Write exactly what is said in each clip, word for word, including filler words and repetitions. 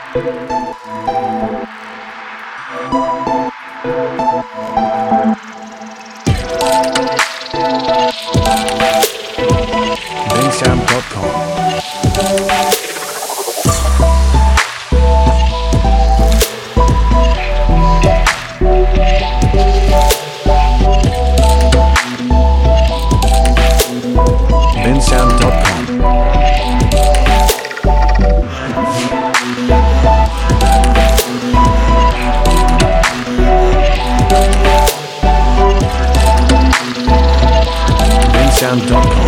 bensound dot com. bensound dot com. bensound dot com.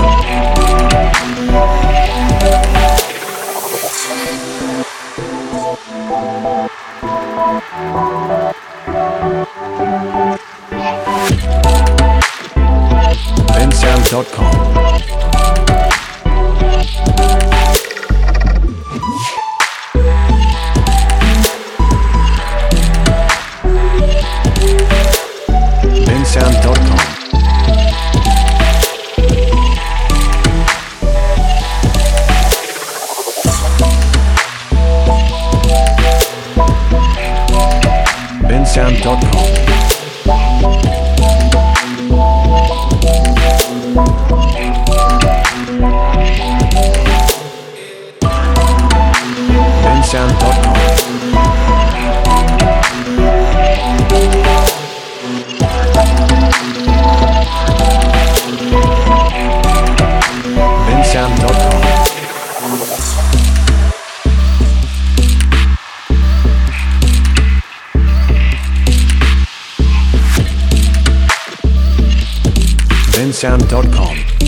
bensound dot com. bensound dot com. bensound dot com. bensound dot com. bensound dot com. bensound dot com.